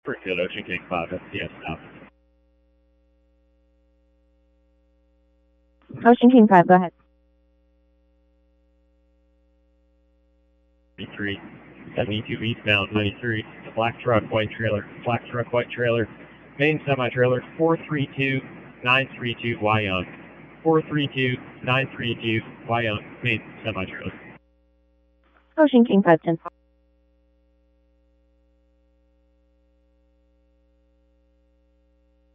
Springfield Ocean King 5, STS south. Ocean King 5, go ahead. 93, 72 eastbound 93, black truck, white trailer, main semi-trailer, 432-932 Wyong. 432-932 Wyong, main semi-trailer. Ocean King 510.